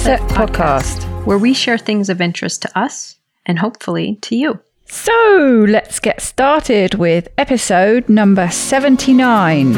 Mindset Podcast, where we share things of interest to us and hopefully to you. So let's get started with episode number 79.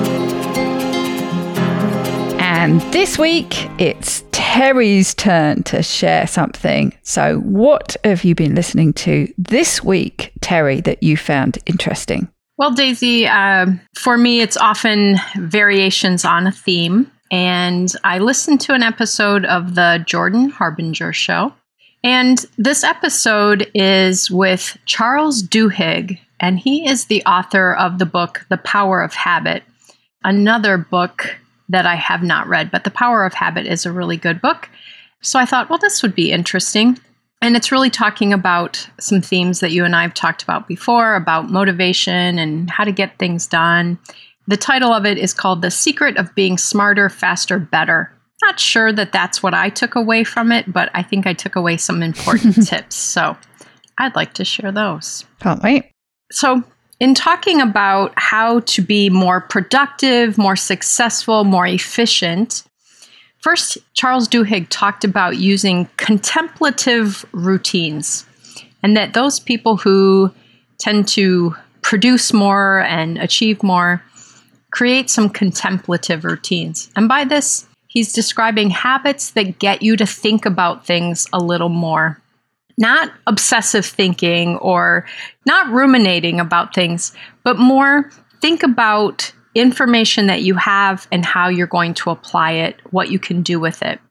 And this week, it's Terry's turn to share something. So what have you been listening to this week, Terry, that you found interesting? Well, Daisy, for me, it's often variations on a theme. And I listened to an episode of the Jordan Harbinger Show. And this episode is with Charles Duhigg, and he is the author of the book, The Power of Habit, another book that I have not read, but The Power of Habit is a really good book. So I thought, well, this would be interesting. And it's really talking about some themes that you and I have talked about before, about motivation and how to get things done. The title of it is called The Secret of Being Smarter, Faster, Better. Not sure that that's what I took away from it, but I think I took away some important tips. So I'd like to share those. Can't wait. So in talking about how to be more productive, more successful, more efficient, first, Charles Duhigg talked about using contemplative routines, and that those people who tend to produce more and achieve more create some contemplative routines. And by this, he's describing habits that get you to think about things a little more. Not obsessive thinking or not ruminating about things, but more think about information that you have and how you're going to apply it, what you can do with it.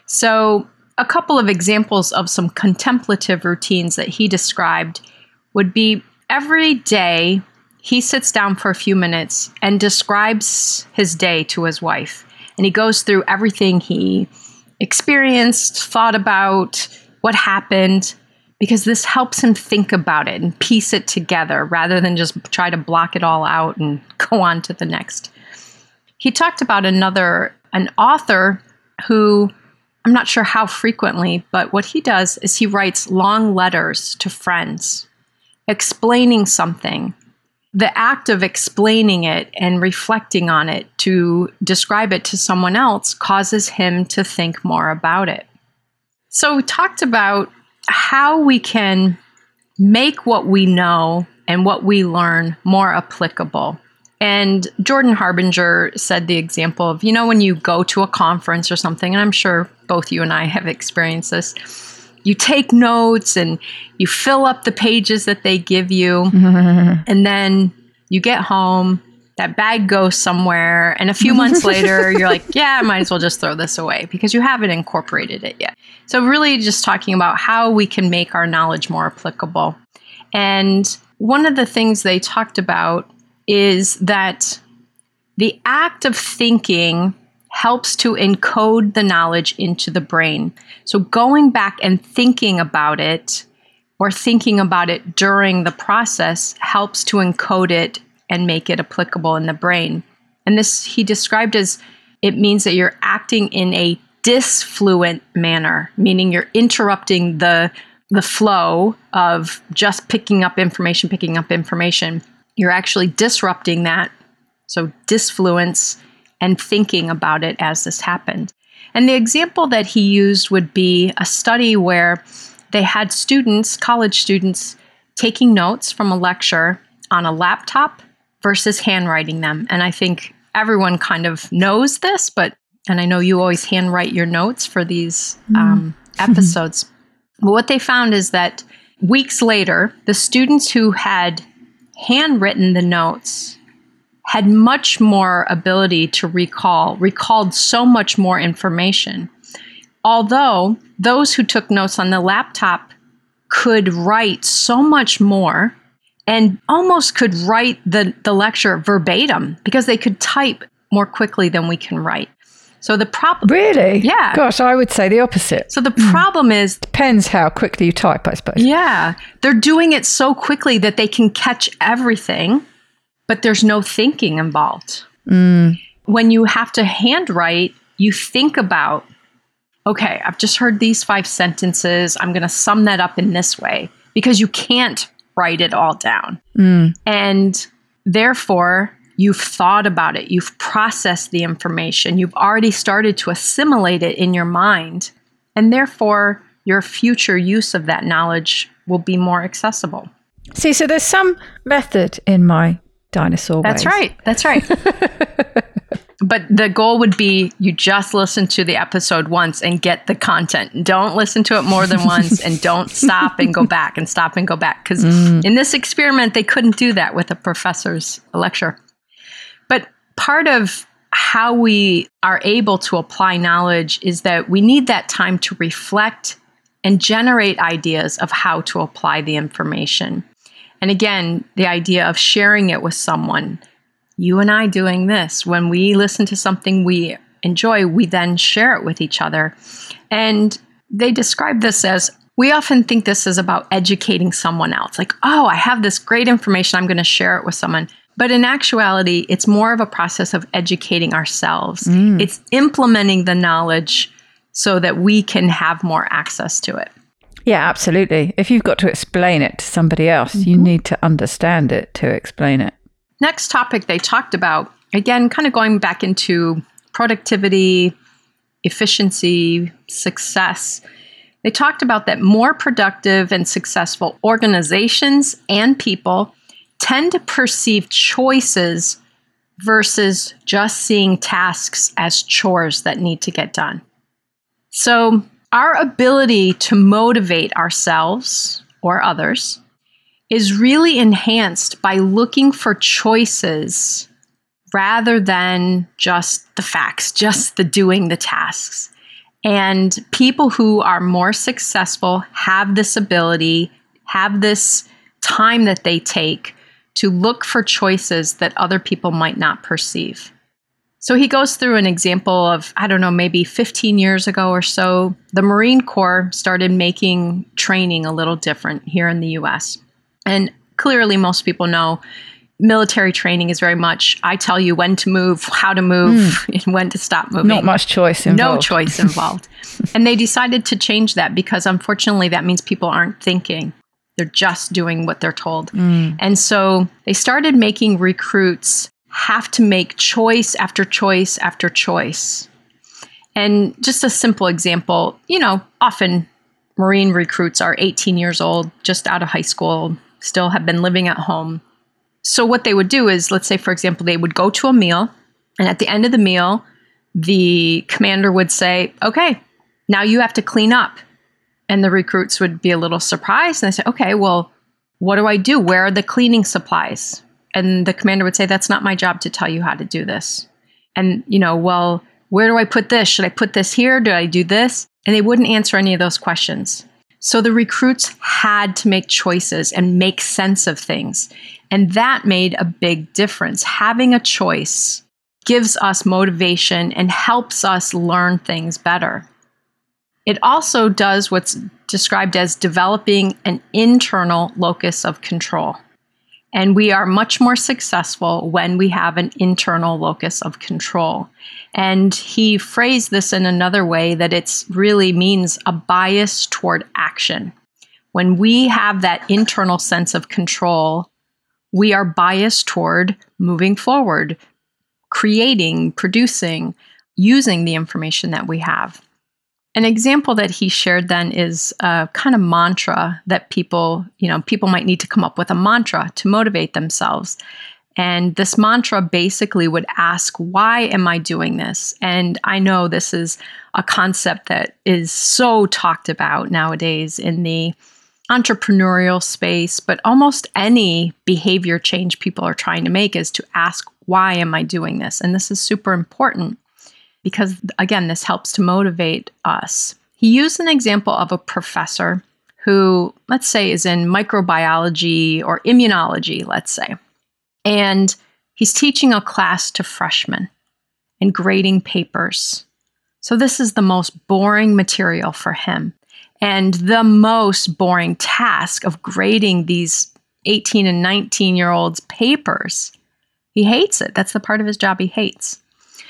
So a couple of examples of some contemplative routines that he described would be every day he sits down for a few minutes and describes his day to his wife. And he goes through everything he experienced, thought about, what happened, because this helps him think about it and piece it together rather than just try to block it all out and go on to the next. He talked about an author who, I'm not sure how frequently, but what he does is he writes long letters to friends explaining something. The act of explaining it and reflecting on it to describe it to someone else causes him to think more about it. So we talked about how we can make what we know and what we learn more applicable. And Jordan Harbinger said the example of, when you go to a conference or something, and I'm sure both you and I have experienced this, you take notes and you fill up the pages that they give you, and then you get home, that bag goes somewhere, and a few months later, you're like, yeah, I might as well just throw this away because you haven't incorporated it yet. So really just talking about how we can make our knowledge more applicable. And one of the things they talked about is that the act of thinking helps to encode the knowledge into the brain. So going back and thinking about it or thinking about it during the process helps to encode it and make it applicable in the brain. And this he described as it means that you're acting in a disfluent manner, meaning you're interrupting the flow of just picking up information. You're actually disrupting that. So disfluence and thinking about it as this happened. And the example that he used would be a study where they had college students, taking notes from a lecture on a laptop versus handwriting them. And I think everyone kind of knows this, and I know you always handwrite your notes for these episodes. But what they found is that weeks later, the students who had handwritten the notes had much more ability to recalled so much more information. Although those who took notes on the laptop could write so much more and almost could write the lecture verbatim because they could type more quickly than we can write. So the problem... Really? Yeah. Gosh, I would say the opposite. So the problem is... Depends how quickly you type, I suppose. Yeah. They're doing it so quickly that they can catch everything, but there's no thinking involved. When you have to handwrite, you think about, okay, I've just heard these 5 sentences. I'm going to sum that up in this way because you can't write it all down. And therefore, you've thought about it. You've processed the information. You've already started to assimilate it in your mind. And therefore, your future use of that knowledge will be more accessible. See, so there's some method in my dinosaur ways. That's right. But the goal would be you just listen to the episode once and get the content. Don't listen to it more than once, and don't stop and go back and stop and go back. Because in this experiment, they couldn't do that with a professor's lecture. But part of how we are able to apply knowledge is that we need that time to reflect and generate ideas of how to apply the information. And again, the idea of sharing it with someone. You and I doing this. When we listen to something we enjoy, we then share it with each other. And they describe this as, we often think this is about educating someone else. Like, oh, I have this great information, I'm going to share it with someone. But in actuality, it's more of a process of educating ourselves. It's implementing the knowledge so that we can have more access to it. Yeah, absolutely. If you've got to explain it to somebody else, you need to understand it to explain it. Next topic they talked about, again, kind of going back into productivity, efficiency, success. They talked about that more productive and successful organizations and people tend to perceive choices versus just seeing tasks as chores that need to get done. So our ability to motivate ourselves or others is really enhanced by looking for choices rather than just the facts, just the doing the tasks. And people who are more successful have this ability, have this time that they take to look for choices that other people might not perceive. So he goes through an example of, maybe 15 years ago or so, the Marine Corps started making training a little different here in the US. And clearly, most people know military training is very much, I tell you when to move, how to move, and when to stop moving. Not much choice involved. No choice involved. And they decided to change that because unfortunately, that means people aren't thinking. They're just doing what they're told. And so they started making recruits have to make choice after choice after choice. And just a simple example, often Marine recruits are 18 years old, just out of high school, still have been living at home. So what they would do is, let's say, for example, they would go to a meal, and at the end of the meal, the commander would say, okay, now you have to clean up. And the recruits would be a little surprised, and they say, okay, well, what do I do? Where are the cleaning supplies? And the commander would say, that's not my job to tell you how to do this. And, well, where do I put this? Should I put this here? Do I do this? And they wouldn't answer any of those questions. So the recruits had to make choices and make sense of things. And that made a big difference. Having a choice gives us motivation and helps us learn things better. It also does what's described as developing an internal locus of control. And we are much more successful when we have an internal locus of control. And he phrased this in another way that it really means a bias toward action. When we have that internal sense of control, we are biased toward moving forward, creating, producing, using the information that we have. An example that he shared then is a kind of mantra that people might need to come up with a mantra to motivate themselves. And this mantra basically would ask, why am I doing this? And I know this is a concept that is so talked about nowadays in the entrepreneurial space, but almost any behavior change people are trying to make is to ask, why am I doing this? And this is super important. Because, again, this helps to motivate us. He used an example of a professor who, let's say, is in microbiology or immunology, let's say. And he's teaching a class to freshmen and grading papers. So this is the most boring material for him. And the most boring task of grading these 18 and 19-year-olds' papers. He hates it. That's the part of his job he hates.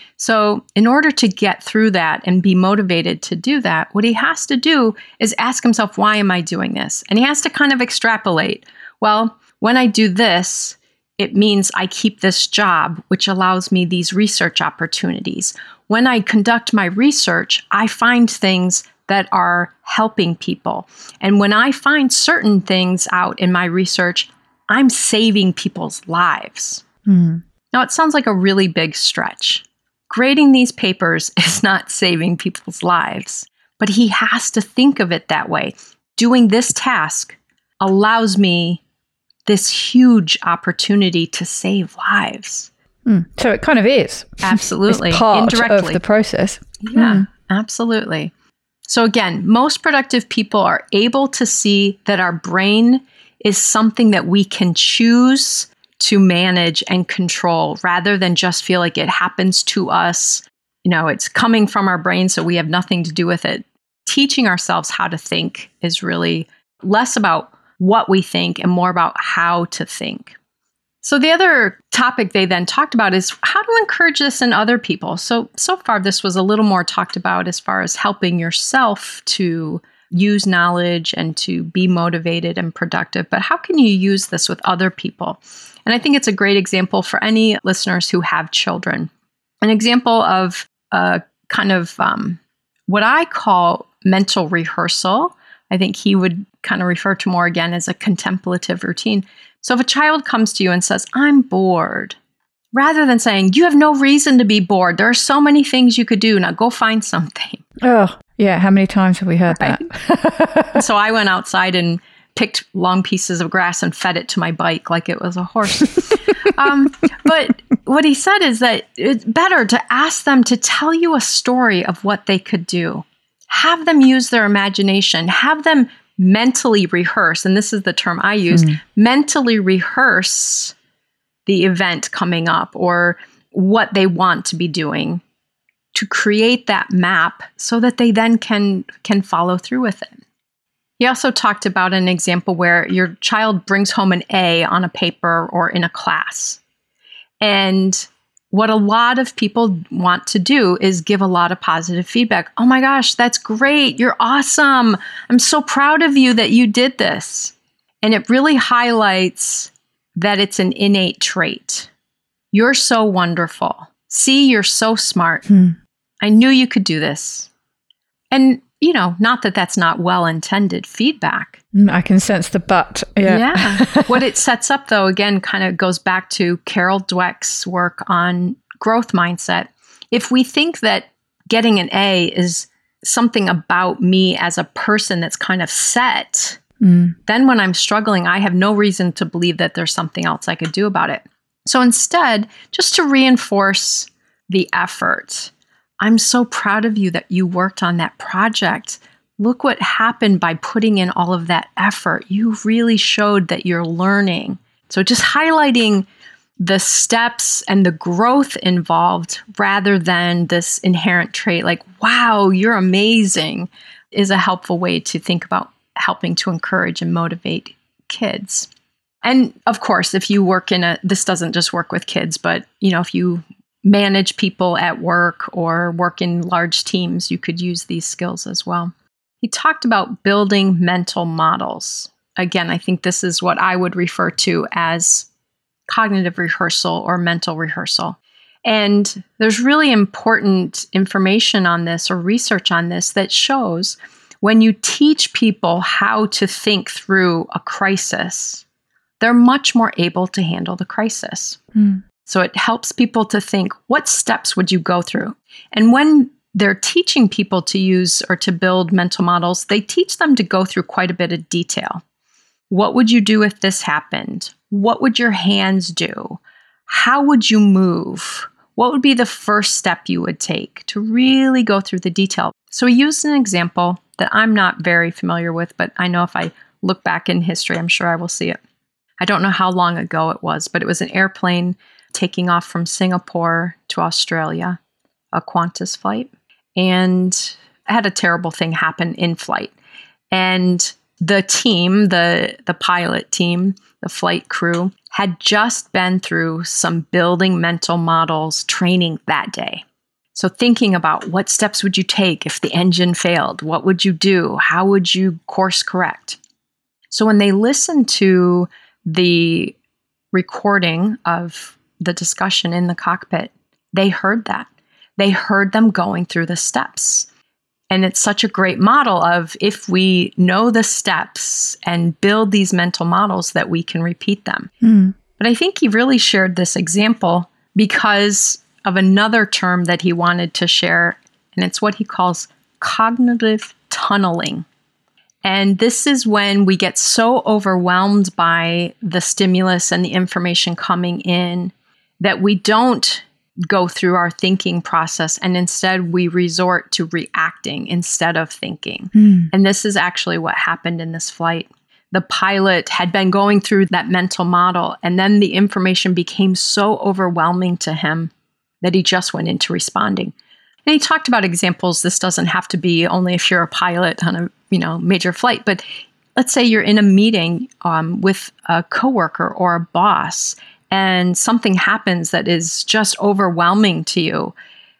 So in order to get through that and be motivated to do that, what he has to do is ask himself, why am I doing this? And he has to kind of extrapolate. Well, when I do this, it means I keep this job, which allows me these research opportunities. When I conduct my research, I find things that are helping people. And when I find certain things out in my research, I'm saving people's lives. Now, it sounds like a really big stretch. Grading these papers is not saving people's lives, but he has to think of it that way. Doing this task allows me this huge opportunity to save lives. So it kind of is. Absolutely. It's part indirectly of the process. Yeah, absolutely. So again, most productive people are able to see that our brain is something that we can choose to manage and control rather than just feel like it happens to us. It's coming from our brain, so we have nothing to do with it. Teaching ourselves how to think is really less about what we think and more about how to think. So the other topic they then talked about is how to encourage this in other people. So far, this was a little more talked about as far as helping yourself to use knowledge and to be motivated and productive. But how can you use this with other people? And I think it's a great example for any listeners who have children. An example of kind of what I call mental rehearsal. I think he would kind of refer to more again as a contemplative routine. So if a child comes to you and says, I'm bored, rather than saying, you have no reason to be bored. There are so many things you could do. Now go find something. Oh, yeah. How many times have we heard that? So I went outside and picked long pieces of grass and fed it to my bike like it was a horse. But what he said is that it's better to ask them to tell you a story of what they could do. Have them use their imagination. Have them mentally rehearse, and this is the term I use, mentally rehearse the event coming up or what they want to be doing to create that map so that they then can follow through with it. He also talked about an example where your child brings home an A on a paper or in a class. And what a lot of people want to do is give a lot of positive feedback. Oh my gosh, that's great. You're awesome. I'm so proud of you that you did this. And it really highlights that it's an innate trait. You're so wonderful. See, you're so smart. I knew you could do this. And, not that that's not well-intended feedback. I can sense the but. Yeah. What it sets up, though, again, kind of goes back to Carol Dweck's work on growth mindset. If we think that getting an A is something about me as a person that's kind of set, then when I'm struggling, I have no reason to believe that there's something else I could do about it. So instead, just to reinforce the effort, I'm so proud of you that you worked on that project. Look what happened by putting in all of that effort. You really showed that you're learning. So just highlighting the steps and the growth involved rather than this inherent trait like, wow, you're amazing, is a helpful way to think about helping to encourage and motivate kids. And of course, if you work this doesn't just work with kids, but if you manage people at work or work in large teams, you could use these skills as well. He talked about building mental models. Again, I think this is what I would refer to as cognitive rehearsal or mental rehearsal. And there's really important information on this or research on this that shows when you teach people how to think through a crisis, they're much more able to handle the crisis. So it helps people to think, what steps would you go through? And when they're teaching people to use or to build mental models, they teach them to go through quite a bit of detail. What would you do if this happened? What would your hands do? How would you move? What would be the first step you would take to really go through the detail? So he used an example that I'm not very familiar with, but I know if I look back in history, I'm sure I will see it. I don't know how long ago it was, but it was an airplane taking off from Singapore to Australia, a Qantas flight, and had a terrible thing happen in flight. And the team, the pilot team, the flight crew, had just been through some building mental models training that day. So thinking about what steps would you take if the engine failed? What would you do? How would you course correct? So when they listened to the recording of the discussion in the cockpit, they heard that. They heard them going through the steps. And it's such a great model of if we know the steps and build these mental models that we can repeat them. But I think he really shared this example because of another term that he wanted to share, and it's what he calls cognitive tunneling. And this is when we get so overwhelmed by the stimulus and the information coming in that we don't go through our thinking process, and instead we resort to reacting instead of thinking. And this is actually what happened in this flight. The pilot had been going through that mental model, and then the information became so overwhelming to him that he just went into responding. And he talked about examples. This doesn't have to be only if you're a pilot on a major flight, but let's say you're in a meeting with a coworker or a boss, and something happens that is just overwhelming to you.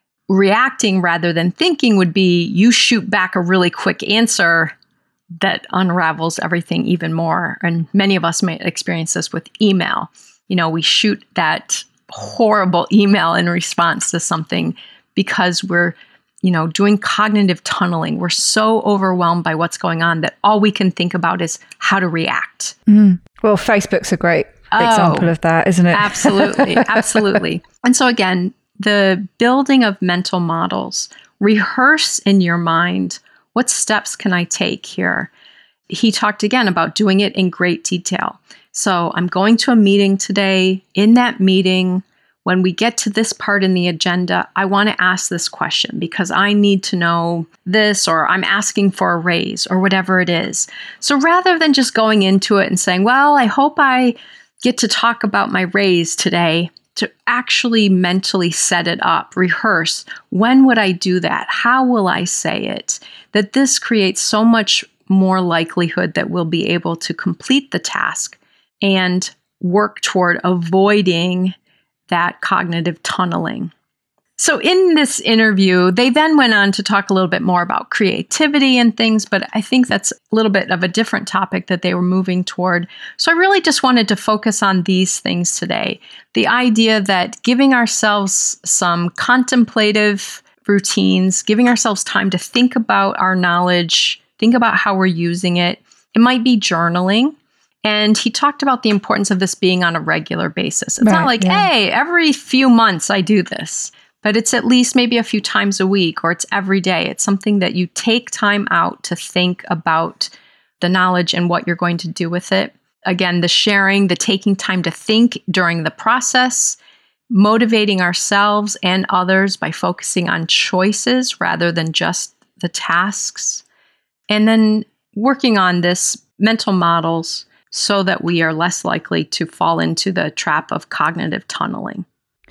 Reacting rather than thinking would be you shoot back a really quick answer that unravels everything even more. And many of us may experience this with email. We shoot that horrible email in response to something because we're, doing cognitive tunneling. We're so overwhelmed by what's going on that all we can think about is how to react. Well, Facebook's a great example of that, isn't it? Absolutely. Absolutely. And so again, the building of mental models, rehearse in your mind, what steps can I take here? He talked again about doing it in great detail. So I'm going to a meeting today. In that meeting, when we get to this part in the agenda, I want to ask this question because I need to know this, or I'm asking for a raise, or whatever it is. So rather than just going into it and saying, well, I hope I get to talk about my raise today, to actually mentally set it up, rehearse. When would I do that? How will I say it? That this creates so much more likelihood that we'll be able to complete the task and work toward avoiding that cognitive tunneling. So in this interview, they then went on to talk a little bit more about creativity and things, but I think that's a little bit of a different topic that they were moving toward. So I really just wanted to focus on these things today. The idea that giving ourselves some contemplative routines, giving ourselves time to think about our knowledge, think about how we're using it. It might be journaling. And he talked about the importance of this being on a regular basis. It's not like, hey, every few months I do this. But it's at least maybe a few times a week, or it's every day. It's something that you take time out to think about the knowledge and what you're going to do with it. Again, the sharing, the taking time to think during the process, motivating ourselves and others by focusing on choices rather than just the tasks. And then working on this mental models so that we are less likely to fall into the trap of cognitive tunneling.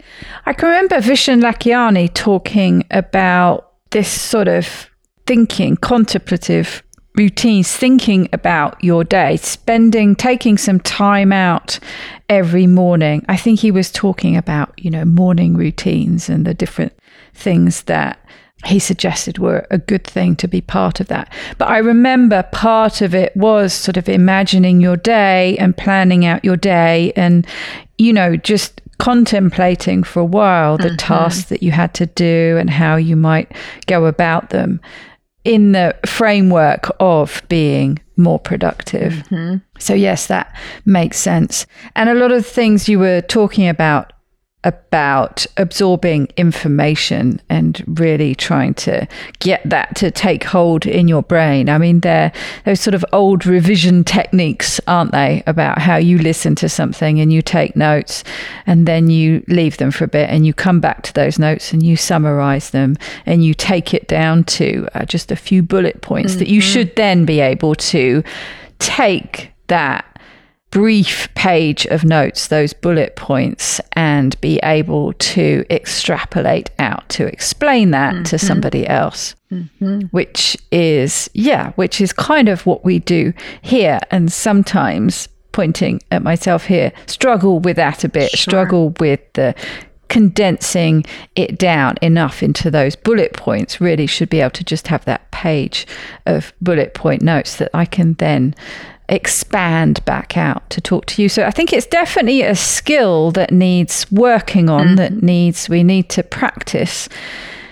I can remember Vishen Lakhiani talking about this sort of thinking, contemplative routines, thinking about your day, taking some time out every morning. I think he was talking about, morning routines and the different things that he suggested were a good thing to be part of that. But I remember part of it was sort of imagining your day and planning out your day and, just contemplating for a while the tasks that you had to do and how you might go about them in the framework of being more productive. So yes, that makes sense. And a lot of things you were talking about absorbing information and really trying to get that to take hold in your brain. I mean, they're those sort of old revision techniques, aren't they, about how you listen to something and you take notes and then you leave them for a bit and you come back to those notes and you summarize them and you take it down to just a few bullet points that you should then be able to take that brief page of notes, those bullet points, and be able to extrapolate out to explain that to somebody else, which is kind of what we do here. And sometimes, pointing at myself here, struggle with that a bit, struggle with the condensing it down enough into those bullet points. Really should be able to just have that page of bullet point notes that I can then expand back out to talk to you. So I think it's definitely a skill that needs working on, that we need to practice.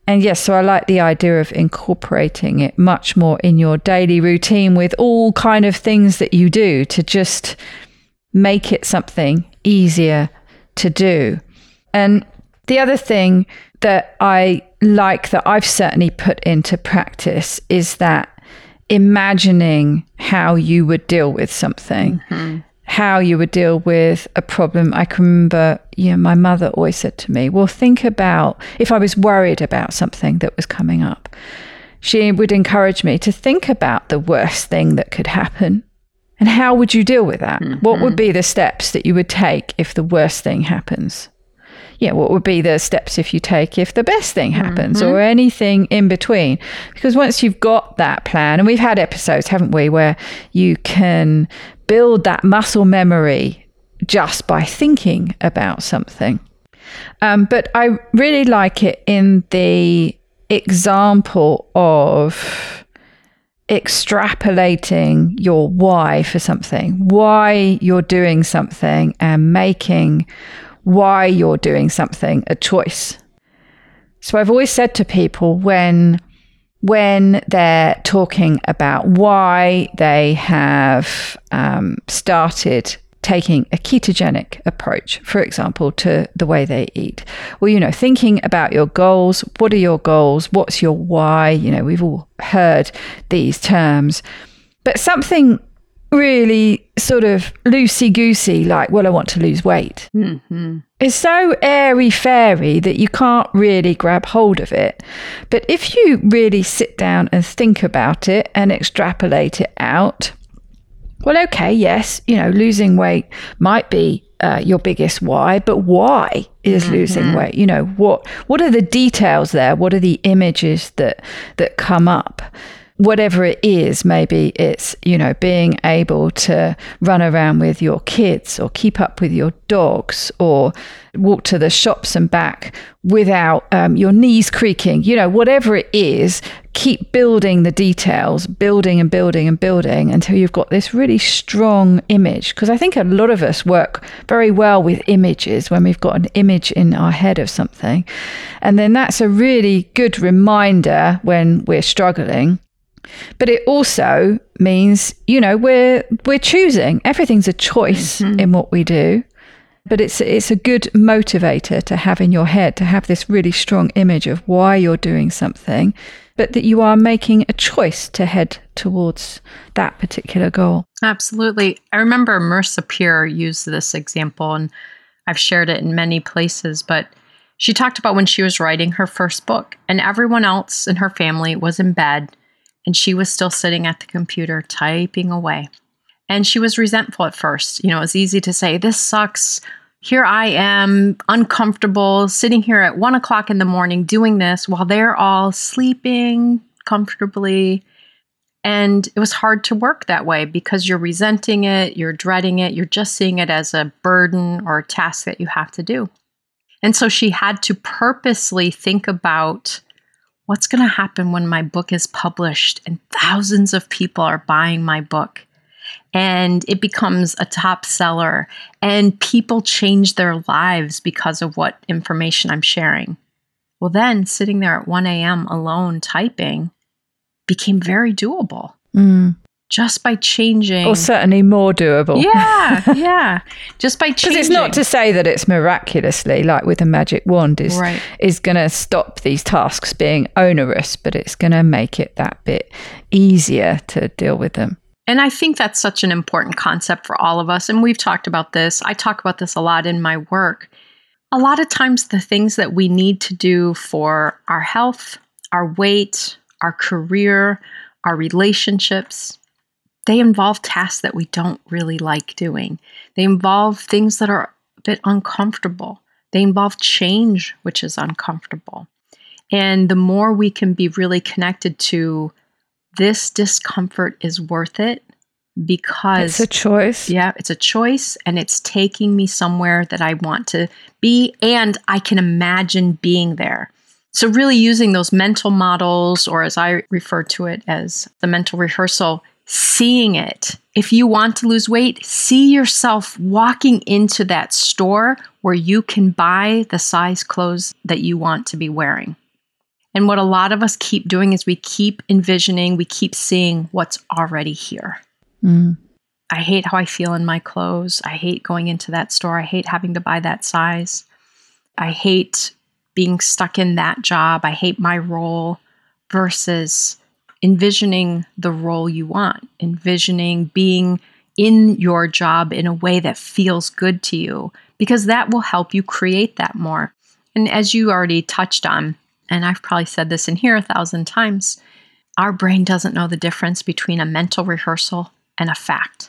And yes, so I like the idea of incorporating it much more in your daily routine with all kind of things that you do to just make it something easier to do. And the other thing that I like that I've certainly put into practice is that imagining how you would deal with something, how you would deal with a problem. I can remember, my mother always said to me, well, think about if I was worried about something that was coming up. She would encourage me to think about the worst thing that could happen. And how would you deal with that? What would be the steps that you would take if the worst thing happens? What would be the steps if the best thing happens, or anything in between? Because once you've got that plan, and we've had episodes, haven't we, where you can build that muscle memory just by thinking about something. But I really like it in the example of extrapolating your why for something, why you're doing something, and making why you're doing something a choice. So I've always said to people when they're talking about why they have started taking a ketogenic approach, for example, to the way they eat. Well, thinking about your goals. What are your goals? What's your why? We've all heard these terms. But something really sort of loosey-goosey, like, well, I want to lose weight. It's so airy-fairy that you can't really grab hold of it. But if you really sit down and think about it and extrapolate it out, well, okay, yes, losing weight might be your biggest why, but why is losing weight? What are the details there? What are the images that come up? Whatever it is, maybe it's, being able to run around with your kids or keep up with your dogs or walk to the shops and back without your knees creaking, whatever it is, keep building the details, building and building and building until you've got this really strong image. Because I think a lot of us work very well with images when we've got an image in our head of something. And then that's a really good reminder when we're struggling. But it also means, we're choosing. Everything's a choice in what we do. But it's a good motivator to have in your head, to have this really strong image of why you're doing something, but that you are making a choice to head towards that particular goal. Absolutely. I remember Marissa Peer used this example, and I've shared it in many places, but she talked about when she was writing her first book, and everyone else in her family was in bed, and she was still sitting at the computer typing away. And she was resentful at first. It was easy to say, this sucks. Here I am, uncomfortable, sitting here at 1 o'clock in the morning doing this while they're all sleeping comfortably. And it was hard to work that way because you're resenting it, you're dreading it, you're just seeing it as a burden or a task that you have to do. And so she had to purposely think about what's going to happen when my book is published and thousands of people are buying my book and it becomes a top seller and people change their lives because of what information I'm sharing. Well, then sitting there at 1 a.m. alone typing became very doable. Just by changing. Or certainly more doable. Yeah. Just by changing. Because it's not to say that it's miraculously, like with a magic wand, is going to stop these tasks being onerous, but it's going to make it that bit easier to deal with them. And I think that's such an important concept for all of us. And we've talked about this. I talk about this a lot in my work. A lot of times the things that we need to do for our health, our weight, our career, our relationships, they involve tasks that we don't really like doing. They involve things that are a bit uncomfortable. They involve change, which is uncomfortable. And the more we can be really connected to this discomfort is worth it because it's a choice. Yeah, it's a choice and it's taking me somewhere that I want to be and I can imagine being there. So really using those mental models, or as I refer to it as the mental rehearsal, seeing it. If you want to lose weight, see yourself walking into that store where you can buy the size clothes that you want to be wearing. And what a lot of us keep doing is we keep envisioning, we keep seeing what's already here. I hate how I feel in my clothes. I hate going into that store. I hate having to buy that size. I hate being stuck in that job. I hate my role, versus envisioning the role you want, envisioning being in your job in a way that feels good to you, because that will help you create that more. And as you already touched on, and I've probably said this in here 1,000 times, our brain doesn't know the difference between a mental rehearsal and a fact.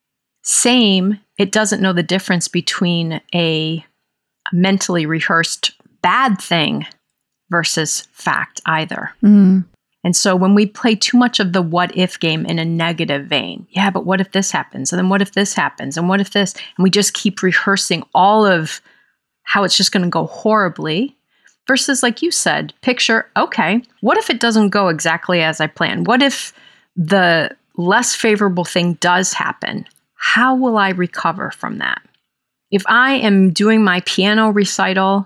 Same, it doesn't know the difference between a mentally rehearsed bad thing versus fact either. And so when we play too much of the what if game in a negative vein, yeah, but what if this happens? And then what if this happens? And what if this? And we just keep rehearsing all of how it's just going to go horribly, versus, like you said, picture, okay, what if it doesn't go exactly as I planned? What if the less favorable thing does happen? How will I recover from that? If I am doing my piano recital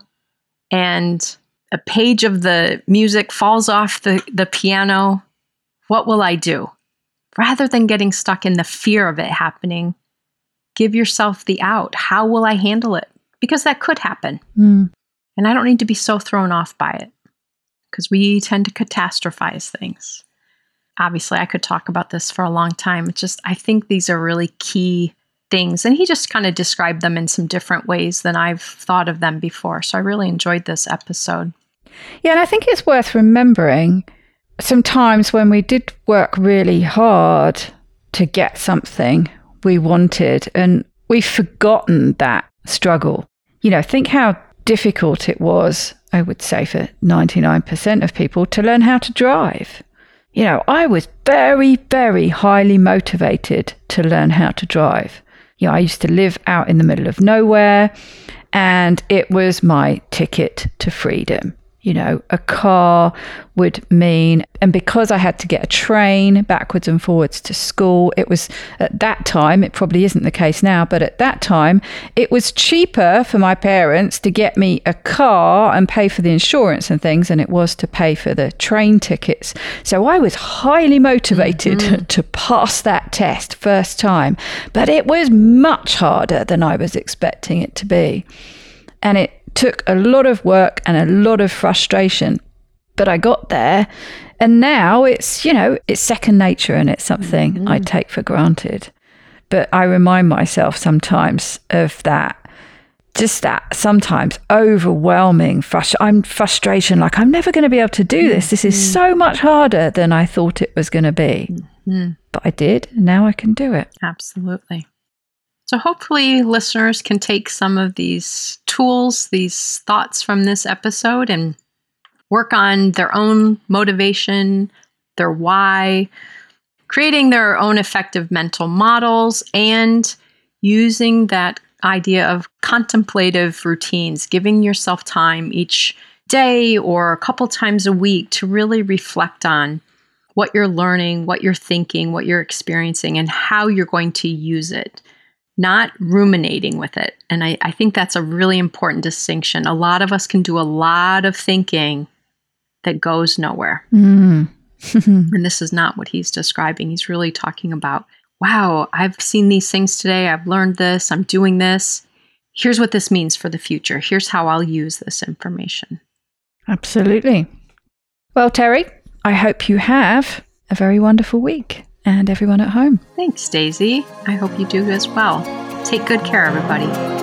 and a page of the music falls off the piano, what will I do? Rather than getting stuck in the fear of it happening, give yourself the out. How will I handle it? Because that could happen. And I don't need to be so thrown off by it, because we tend to catastrophize things. Obviously, I could talk about this for a long time. It's just, I think these are really key things. And he just kind of described them in some different ways than I've thought of them before. So I really enjoyed this episode. Yeah, and I think it's worth remembering sometimes when we did work really hard to get something we wanted and we've forgotten that struggle. You know, think how difficult it was, I would say, for 99% of people to learn how to drive. You know, I was very, very highly motivated to learn how to drive. You know, I used to live out in the middle of nowhere, and it was my ticket to freedom. You know, a car would mean, and because I had to get a train backwards and forwards to school, it was at that time, it probably isn't the case now, but at that time, it was cheaper for my parents to get me a car and pay for the insurance and things than it was to pay for the train tickets. So I was highly motivated to pass that test first time, but it was much harder than I was expecting it to be. And it took a lot of work and a lot of frustration, but I got there, and now it's, you know, it's second nature and it's something I take for granted. But I remind myself sometimes of that, just that sometimes overwhelming frustration, like I'm never going to be able to do this. This is so much harder than I thought it was going to be. But I did, and now I can do it. Absolutely. So hopefully listeners can take some of these tools, these thoughts from this episode, and work on their own motivation, their why, creating their own effective mental models, and using that idea of contemplative routines, giving yourself time each day or a couple times a week to really reflect on what you're learning, what you're thinking, what you're experiencing, and how you're going to use it. Not ruminating with it. And I think that's a really important distinction. A lot of us can do a lot of thinking that goes nowhere. And this is not what he's describing. He's really talking about, wow, I've seen these things today. I've learned this. I'm doing this. Here's what this means for the future. Here's how I'll use this information. Absolutely. Well, Terry, I hope you have a very wonderful week. And everyone at home. Thanks, Daisy. I hope you do as well. Take good care, everybody.